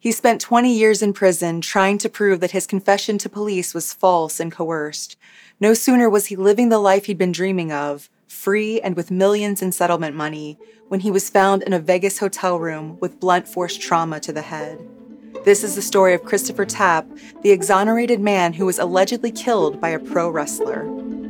He spent 20 years in prison trying to prove that his confession to police was false and coerced. No sooner was he living the life he'd been dreaming of, free and with millions in settlement money, when he was found in a Vegas hotel room with blunt force trauma to the head. This is the story of Christopher Tapp, the exonerated man who was allegedly killed by a pro wrestler.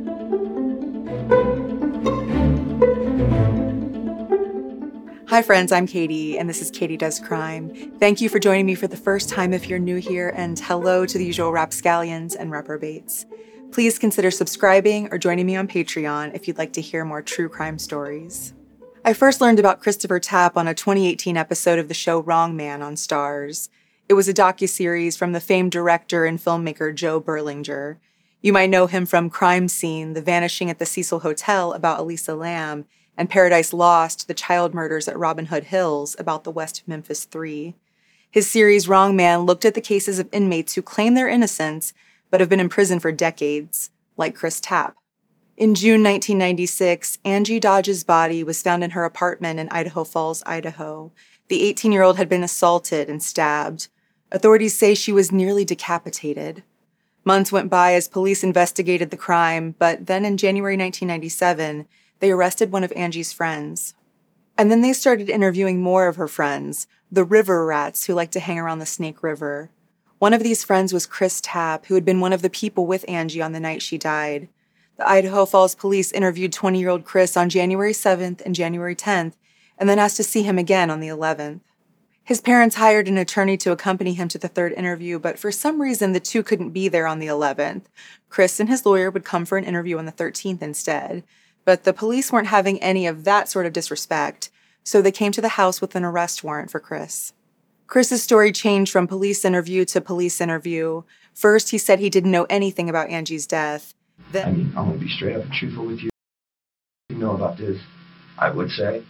Hi friends, I'm Katie, and this is Katie Does Crime. Thank you for joining me for the first time if you're new here, and hello to the usual rapscallions and reprobates. Please consider subscribing or joining me on Patreon if you'd like to hear more true crime stories. I first learned about Christopher Tapp on a 2018 episode of the show Wrong Man on Starz. It was a docuseries from the famed director and filmmaker Joe Berlinger. You might know him from Crime Scene, The Vanishing at the Cecil Hotel about Elisa Lam, and Paradise Lost, The Child Murders at Robin Hood Hills about the West Memphis Three. His series Wrong Man looked at the cases of inmates who claim their innocence but have been in prison for decades, like Chris Tapp. In June 1996, Angie Dodge's body was found in her apartment in Idaho Falls, Idaho. The 18-year-old had been assaulted and stabbed. Authorities say she was nearly decapitated. Months went by as police investigated the crime, but then in January 1997, they arrested one of Angie's friends. And then they started interviewing more of her friends, the river rats who like to hang around the Snake River. One of these friends was Chris Tapp, who had been one of the people with Angie on the night she died. The Idaho Falls police interviewed 20-year-old Chris on January 7th and January 10th, and then asked to see him again on the 11th. His parents hired an attorney to accompany him to the third interview, but for some reason the two couldn't be there on the 11th. Chris and his lawyer would come for an interview on the 13th instead. But the police weren't having any of that sort of disrespect, so they came to the house with an arrest warrant for Chris. Chris's story changed from police interview to police interview. First, he said he didn't know anything about Angie's death. Then, I'm going to be straight up and truthful with you. You know about this, I would say,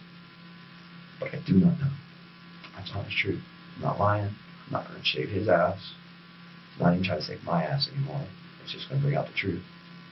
but I do not know. That's not the truth. I'm not lying. I'm not going to shave his ass. I'm not even trying to save my ass anymore. It's just going to bring out the truth.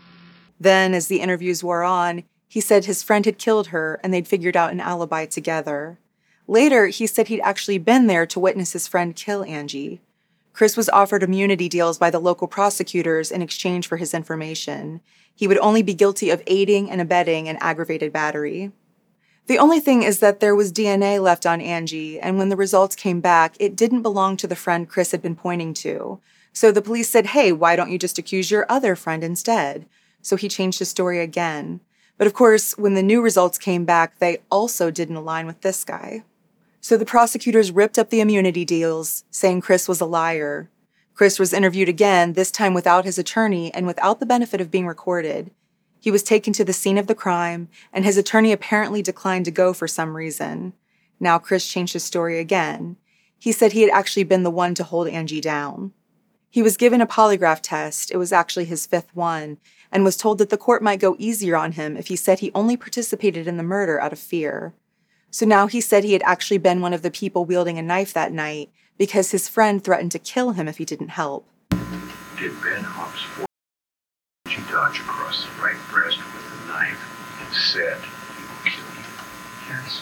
Then, as the interviews wore on, he said his friend had killed her and they'd figured out an alibi together. Later, he said he'd actually been there to witness his friend kill Angie. Chris was offered immunity deals by the local prosecutors in exchange for his information. He would only be guilty of aiding and abetting an aggravated battery. The only thing is that there was DNA left on Angie, and when the results came back, it didn't belong to the friend Chris had been pointing to. So the police said, hey, why don't you just accuse your other friend instead? So he changed his story again. But of course, when the new results came back, they also didn't align with this guy. So the prosecutors ripped up the immunity deals, saying Chris was a liar. Chris was interviewed again, this time without his attorney and without the benefit of being recorded. He was taken to the scene of the crime, and his attorney apparently declined to go for some reason. Now Chris changed his story again. He said he had actually been the one to hold Angie down. He was given a polygraph test, it was actually his fifth one, and was told that the court might go easier on him if he said he only participated in the murder out of fear. So now he said he had actually been one of the people wielding a knife that night because his friend threatened to kill him if he didn't help. Did Ben Hobbs force Angie Dodge across the right breast with a knife and said he will kill you? Yes.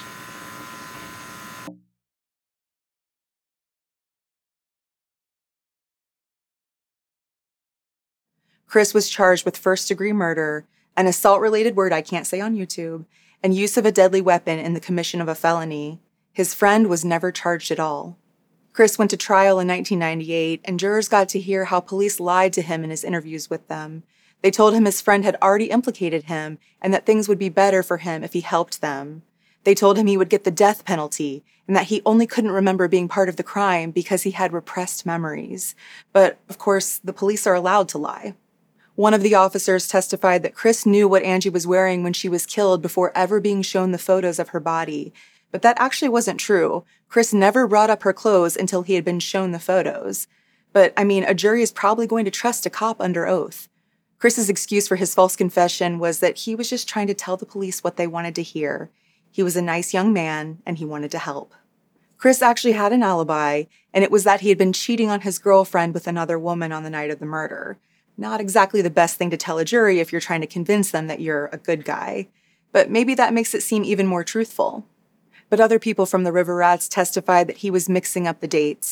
Chris was charged with first-degree murder, an assault-related word I can't say on YouTube, and use of a deadly weapon in the commission of a felony. His friend was never charged at all. Chris went to trial in 1998, and jurors got to hear how police lied to him in his interviews with them. They told him his friend had already implicated him and that things would be better for him if he helped them. They told him he would get the death penalty and that he only couldn't remember being part of the crime because he had repressed memories. But, of course, the police are allowed to lie. One of the officers testified that Chris knew what Angie was wearing when she was killed before ever being shown the photos of her body. But that actually wasn't true. Chris never brought up her clothes until he had been shown the photos. But, a jury is probably going to trust a cop under oath. Chris's excuse for his false confession was that he was just trying to tell the police what they wanted to hear. He was a nice young man, and he wanted to help. Chris actually had an alibi, and it was that he had been cheating on his girlfriend with another woman on the night of the murder. Not exactly the best thing to tell a jury if you're trying to convince them that you're a good guy. But maybe that makes it seem even more truthful. But other people from the River Rats testified that he was mixing up the dates.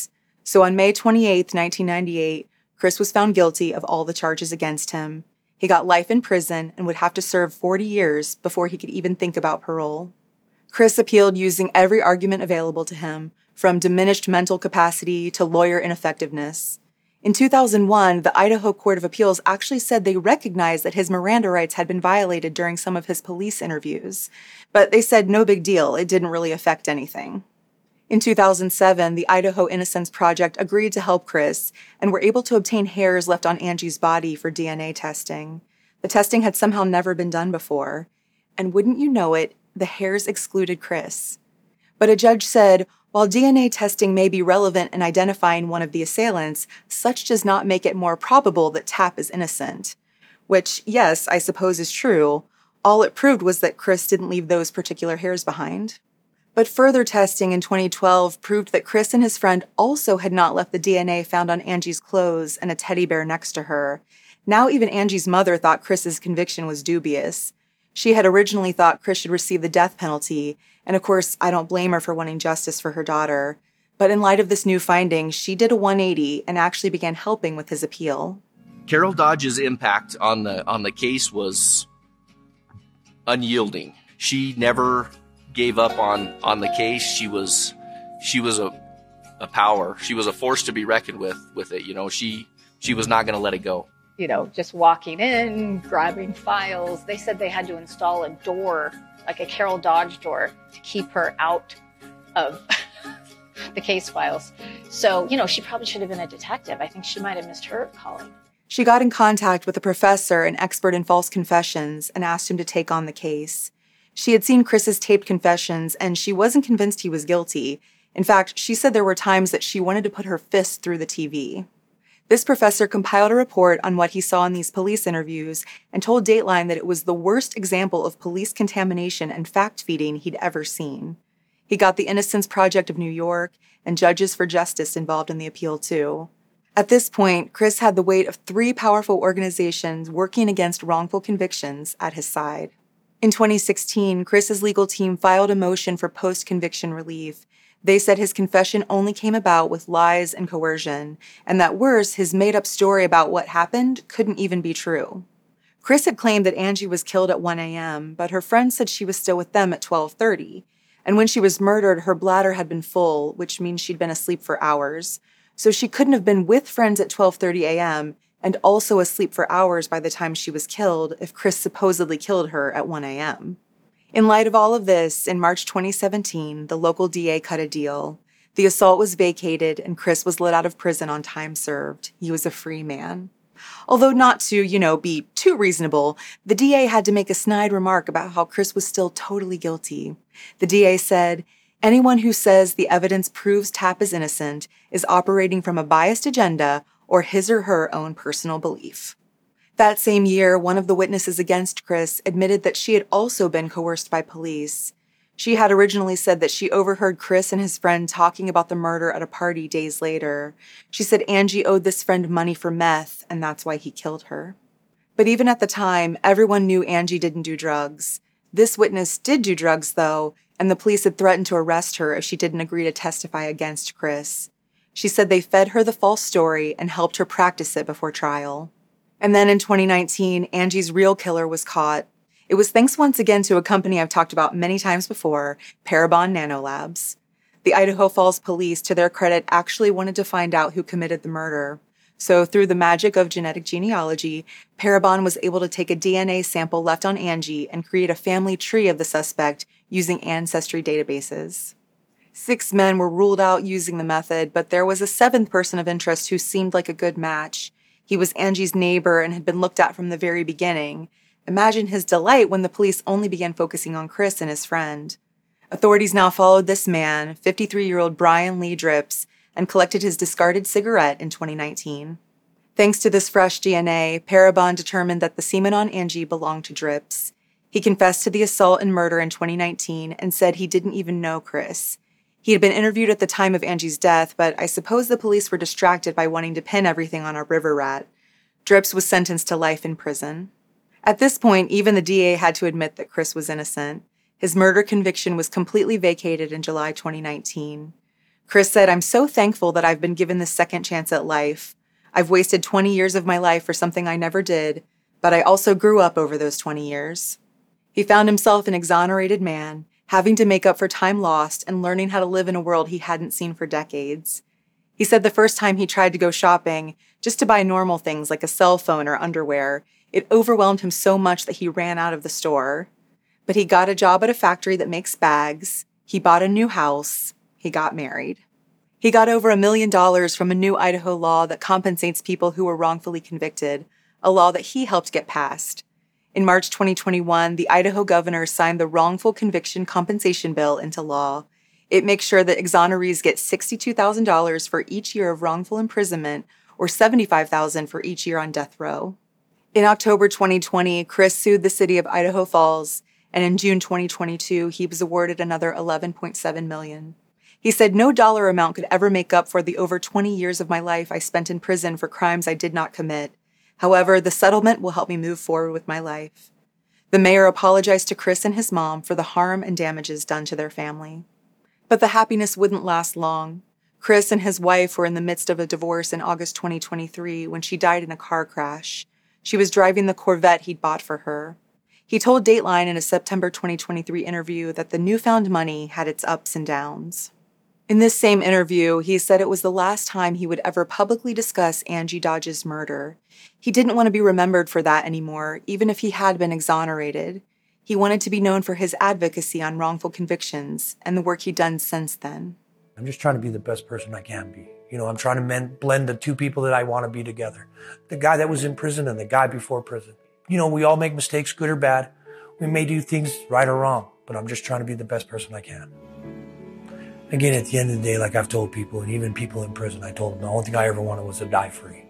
So on May 28, 1998, Chris was found guilty of all the charges against him. He got life in prison and would have to serve 40 years before he could even think about parole. Chris appealed using every argument available to him, from diminished mental capacity to lawyer ineffectiveness. In 2001, the Idaho Court of Appeals actually said they recognized that his Miranda rights had been violated during some of his police interviews, but they said no big deal, it didn't really affect anything. In 2007, the Idaho Innocence Project agreed to help Chris and were able to obtain hairs left on Angie's body for DNA testing. The testing had somehow never been done before, and wouldn't you know it, the hairs excluded Chris. But a judge said, while DNA testing may be relevant in identifying one of the assailants, such does not make it more probable that Tapp is innocent. Which, yes, I suppose is true. All it proved was that Chris didn't leave those particular hairs behind. But further testing in 2012 proved that Chris and his friend also had not left the DNA found on Angie's clothes and a teddy bear next to her. Now even Angie's mother thought Chris's conviction was dubious. She had originally thought Chris should receive the death penalty, and of course, I don't blame her for wanting justice for her daughter. But in light of this new finding, she did a 180 and actually began helping with his appeal. Carol Dodge's impact on the case was unyielding. She never gave up on the case. She was a power. She was a force to be reckoned with it. You know, she was not going to let it go. You know, just walking in, grabbing files. They said they had to install a door, like a Carol Dodge door, to keep her out of the case files. So, you know, she probably should have been a detective. I think she might have missed her calling. She got in contact with a professor, an expert in false confessions, and asked him to take on the case. She had seen Chris's taped confessions, and she wasn't convinced he was guilty. In fact, she said there were times that she wanted to put her fist through the TV. This professor compiled a report on what he saw in these police interviews and told Dateline that it was the worst example of police contamination and fact-feeding he'd ever seen. He got the Innocence Project of New York and Judges for Justice involved in the appeal, too. At this point, Chris had the weight of 3 powerful organizations working against wrongful convictions at his side. In 2016, Chris's legal team filed a motion for post-conviction relief. They said his confession only came about with lies and coercion, and that worse, his made-up story about what happened couldn't even be true. Chris had claimed that Angie was killed at 1 a.m., but her friends said she was still with them at 12:30. And when she was murdered, her bladder had been full, which means she'd been asleep for hours. So she couldn't have been with friends at 12:30 a.m. and also asleep for hours by the time she was killed if Chris supposedly killed her at 1 a.m. In light of all of this, in March 2017, the local DA cut a deal. The assault was vacated and Chris was let out of prison on time served. He was a free man. Although not to, be too reasonable, the DA had to make a snide remark about how Chris was still totally guilty. The DA said, "Anyone who says the evidence proves Tapp is innocent is operating from a biased agenda or his or her own personal belief." That same year, one of the witnesses against Chris admitted that she had also been coerced by police. She had originally said that she overheard Chris and his friend talking about the murder at a party days later. She said Angie owed this friend money for meth, and that's why he killed her. But even at the time, everyone knew Angie didn't do drugs. This witness did do drugs, though, and the police had threatened to arrest her if she didn't agree to testify against Chris. She said they fed her the false story and helped her practice it before trial. And then in 2019, Angie's real killer was caught. It was thanks once again to a company I've talked about many times before, Parabon Nanolabs. The Idaho Falls police, to their credit, actually wanted to find out who committed the murder. So through the magic of genetic genealogy, Parabon was able to take a DNA sample left on Angie and create a family tree of the suspect using ancestry databases. 6 men were ruled out using the method, but there was a 7th person of interest who seemed like a good match. He was Angie's neighbor and had been looked at from the very beginning. Imagine his delight when the police only began focusing on Chris and his friend. Authorities now followed this man, 53-year-old Brian Lee Drips, and collected his discarded cigarette in 2019. Thanks to this fresh DNA, Parabon determined that the semen on Angie belonged to Drips. He confessed to the assault and murder in 2019 and said he didn't even know Chris. He had been interviewed at the time of Angie's death, but I suppose the police were distracted by wanting to pin everything on a river rat. Drips was sentenced to life in prison. At this point, even the DA had to admit that Chris was innocent. His murder conviction was completely vacated in July 2019. Chris said, "I'm so thankful that I've been given this second chance at life. I've wasted 20 years of my life for something I never did, but I also grew up over those 20 years." He found himself an exonerated man, having to make up for time lost and learning how to live in a world he hadn't seen for decades. He said the first time he tried to go shopping, just to buy normal things like a cell phone or underwear, it overwhelmed him so much that he ran out of the store. But he got a job at a factory that makes bags, he bought a new house, he got married. He got over $1 million from a new Idaho law that compensates people who were wrongfully convicted, a law that he helped get passed. In March 2021, the Idaho governor signed the Wrongful Conviction Compensation Bill into law. It makes sure that exonerees get $62,000 for each year of wrongful imprisonment or $75,000 for each year on death row. In October 2020, Chris sued the city of Idaho Falls, and in June 2022, he was awarded another $11.7 million. He said, "No dollar amount could ever make up for the over 20 years of my life I spent in prison for crimes I did not commit. However, the settlement will help me move forward with my life." The mayor apologized to Chris and his mom for the harm and damages done to their family. But the happiness wouldn't last long. Chris and his wife were in the midst of a divorce in August 2023 when she died in a car crash. She was driving the Corvette he'd bought for her. He told Dateline in a September 2023 interview that the newfound money had its ups and downs. In this same interview, he said it was the last time he would ever publicly discuss Angie Dodge's murder. He didn't want to be remembered for that anymore, even if he had been exonerated. He wanted to be known for his advocacy on wrongful convictions and the work he'd done since then. I'm just trying to be the best person I can be. I'm trying to blend the two people that I want to be together. The guy that was in prison and the guy before prison. We all make mistakes, good or bad. We may do things right or wrong, but I'm just trying to be the best person I can. Again, at the end of the day, like I've told people, and even people in prison, I told them the only thing I ever wanted was to die free.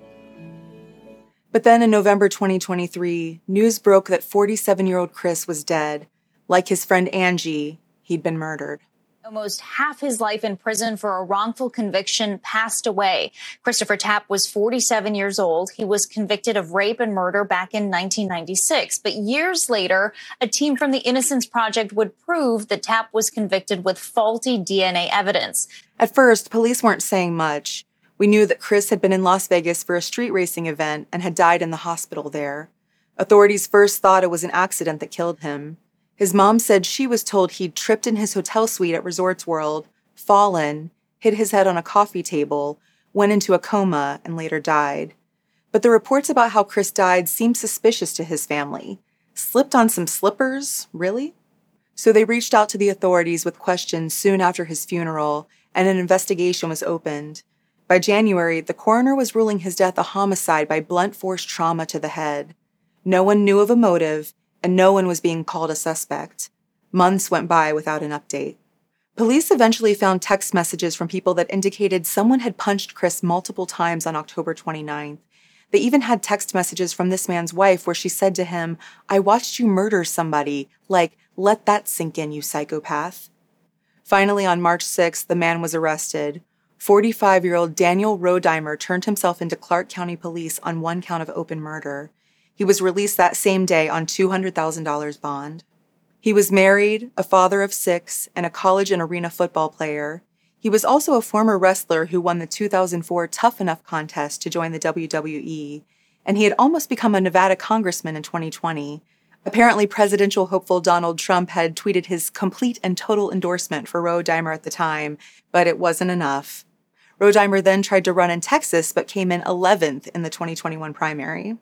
But then in November 2023, news broke that 47-year-old Chris was dead. Like his friend Angie, he'd been murdered. Almost half his life in prison for a wrongful conviction passed away. Christopher Tapp was 47 years old. He was convicted of rape and murder back in 1996. But years later, a team from the Innocence Project would prove that Tapp was convicted with faulty DNA evidence. At first, police weren't saying much. We knew that Chris had been in Las Vegas for a street racing event and had died in the hospital there. Authorities first thought it was an accident that killed him. His mom said she was told he'd tripped in his hotel suite at Resorts World, fallen, hit his head on a coffee table, went into a coma, and later died. But the reports about how Chris died seemed suspicious to his family. Slipped on some slippers? Really? So they reached out to the authorities with questions soon after his funeral, and an investigation was opened. By January, the coroner was ruling his death a homicide by blunt force trauma to the head. No one knew of a motive, and no one was being called a suspect. Months went by without an update. Police eventually found text messages from people that indicated someone had punched Chris multiple times on October 29th. They even had text messages from this man's wife where she said to him, "I watched you murder somebody. Like, let that sink in, you psychopath." Finally, on March 6th, the man was arrested. 45-year-old Daniel Rodimer turned himself into Clark County Police on one count of open murder. He was released that same day on $200,000 bond. He was married, a father of 6, and a college and arena football player. He was also a former wrestler who won the 2004 Tough Enough contest to join the WWE, and he had almost become a Nevada congressman in 2020. Apparently, presidential hopeful Donald Trump had tweeted his complete and total endorsement for Rodimer at the time, but it wasn't enough. Rodimer then tried to run in Texas, but came in 11th in the 2021 primary.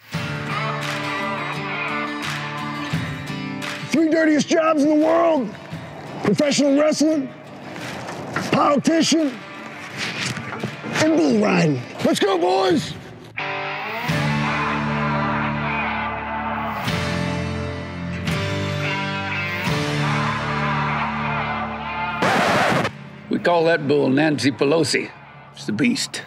3 dirtiest jobs in the world: professional wrestling, politician, and bull riding. Let's go, boys! We call that bull Nancy Pelosi. It's the beast.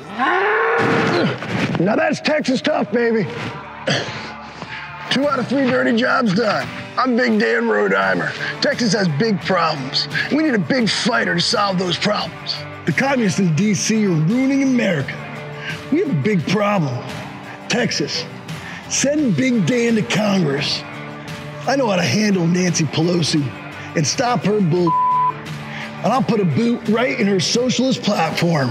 Now that's Texas tough, baby. 2 out of 3 dirty jobs done. I'm Big Dan Rodimer. Texas has big problems. We need a big fighter to solve those problems. The communists in D.C. are ruining America. We have a big problem. Texas, send Big Dan to Congress. I know how to handle Nancy Pelosi and stop her bull. and I'll put a boot right in her socialist platform.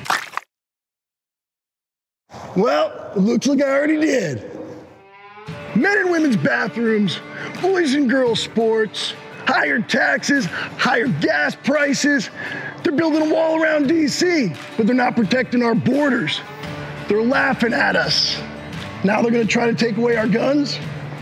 Well, it looks like I already did. Men and women's bathrooms, boys and girls sports, higher taxes, higher gas prices. They're building a wall around DC, but they're not protecting our borders. They're laughing at us. Now they're gonna try to take away our guns?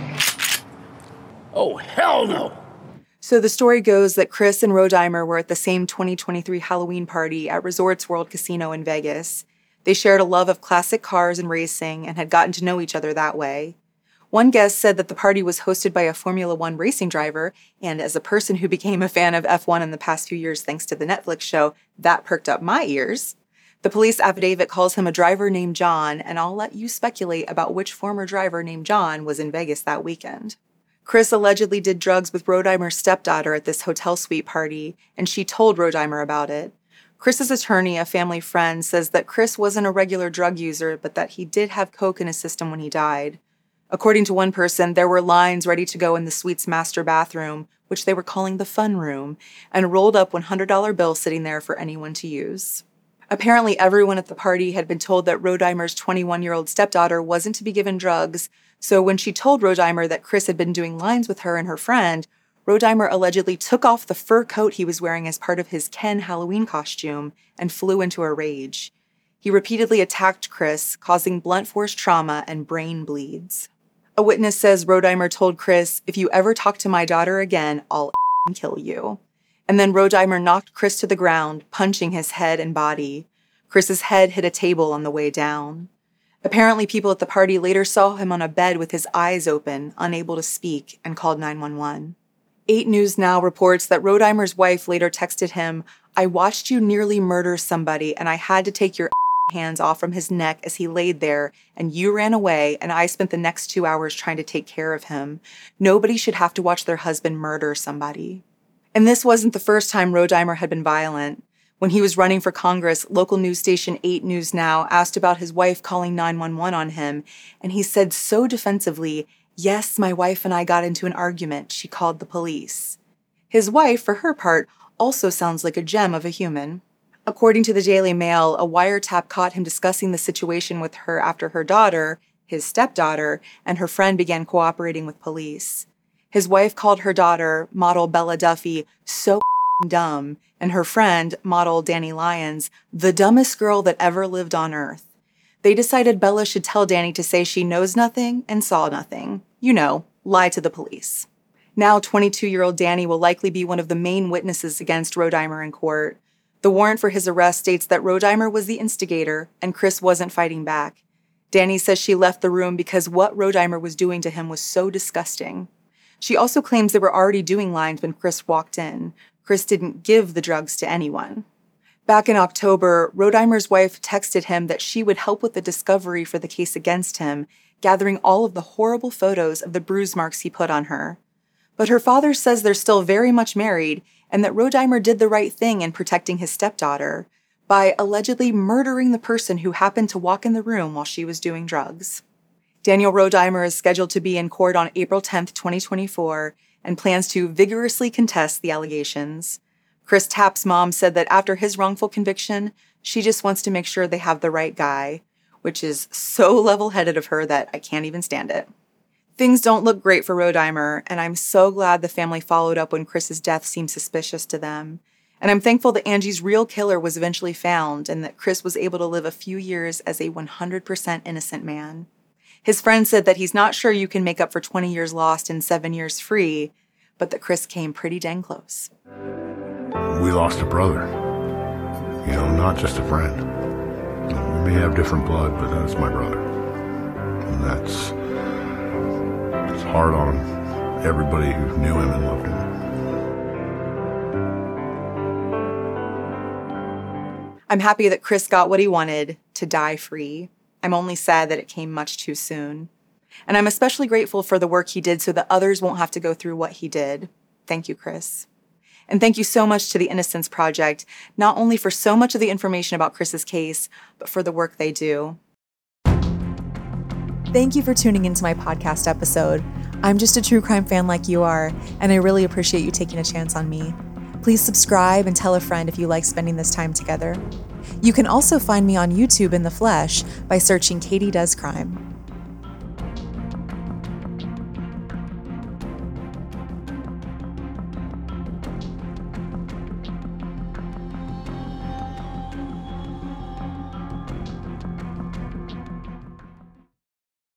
Oh, hell no. So the story goes that Chris and Rodimer were at the same 2023 Halloween party at Resorts World Casino in Vegas. They shared a love of classic cars and racing and had gotten to know each other that way. One guest said that the party was hosted by a Formula One racing driver, and as a person who became a fan of F1 in the past few years thanks to the Netflix show, that perked up my ears. The police affidavit calls him a driver named John, and I'll let you speculate about which former driver named John was in Vegas that weekend. Chris allegedly did drugs with Rodimer's stepdaughter at this hotel suite party, and she told Rodimer about it. Chris's attorney, a family friend, says that Chris wasn't a regular drug user, but that he did have coke in his system when he died. According to one person, there were lines ready to go in the suite's master bathroom, which they were calling the fun room, and a rolled up $100 bill sitting there for anyone to use. Apparently, everyone at the party had been told that Rodimer's 21-year-old stepdaughter wasn't to be given drugs, so when she told Rodimer that Chris had been doing lines with her and her friend, Rodimer allegedly took off the fur coat he was wearing as part of his Ken Halloween costume and flew into a rage. He repeatedly attacked Chris, causing blunt force trauma and brain bleeds. A witness says Rodimer told Chris, "If you ever talk to my daughter again, I'll kill you." And then Rodimer knocked Chris to the ground, punching his head and body. Chris's head hit a table on the way down. Apparently, people at the party later saw him on a bed with his eyes open, unable to speak, and called 911. 8 News Now reports that Rodimer's wife later texted him, "I watched you nearly murder somebody, and I had to take your hands off from his neck as he laid there, and you ran away, and I spent the next 2 hours trying to take care of him. Nobody should have to watch their husband murder somebody." And this wasn't the first time Rodimer had been violent. When he was running for Congress, local news station 8 News Now asked about his wife calling 911 on him, and he said so defensively, "Yes, my wife and I got into an argument. She called the police." His wife, for her part, also sounds like a gem of a human. According to the Daily Mail, a wiretap caught him discussing the situation with her after her daughter, his stepdaughter, and her friend began cooperating with police. His wife called her daughter, model Bella Duffy, so dumb, and her friend, model Danny Lyons, the dumbest girl that ever lived on Earth. They decided Bella should tell Danny to say she knows nothing and saw nothing. You know, lie to the police. Now 22-year-old Danny will likely be one of the main witnesses against Rodimer in court. The warrant for his arrest states that Rodimer was the instigator and Chris wasn't fighting back. Danny says she left the room because what Rodimer was doing to him was so disgusting. She also claims they were already doing lines when Chris walked in. Chris didn't give the drugs to anyone. Back in October, Rodimer's wife texted him that she would help with the discovery for the case against him, gathering all of the horrible photos of the bruise marks he put on her. But her father says they're still very much married and that Rodimer did the right thing in protecting his stepdaughter by allegedly murdering the person who happened to walk in the room while she was doing drugs. Daniel Rodimer is scheduled to be in court on April 10th, 2024, and plans to vigorously contest the allegations. Chris Tapp's mom said that after his wrongful conviction, she just wants to make sure they have the right guy, which is so level-headed of her that I can't even stand it. Things don't look great for Rodimer, and I'm so glad the family followed up when Chris's death seemed suspicious to them. And I'm thankful that Angie's real killer was eventually found and that Chris was able to live a few years as a 100% innocent man. His friend said that he's not sure you can make up for 20 years lost and 7 years free, but that Chris came pretty dang close. We lost a brother. You know, not just a friend. We may have different blood, but that's my brother. And it's hard on everybody who knew him and loved him. I'm happy that Chris got what he wanted, to die free. I'm only sad that it came much too soon. And I'm especially grateful for the work he did so that others won't have to go through what he did. Thank you, Chris. And thank you so much to the Innocence Project, not only for so much of the information about Chris's case, but for the work they do. Thank you for tuning into my podcast episode. I'm just a true crime fan like you are, and I really appreciate you taking a chance on me. Please subscribe and tell a friend if you like spending this time together. You can also find me on YouTube in the flesh by searching Katie Does Crime.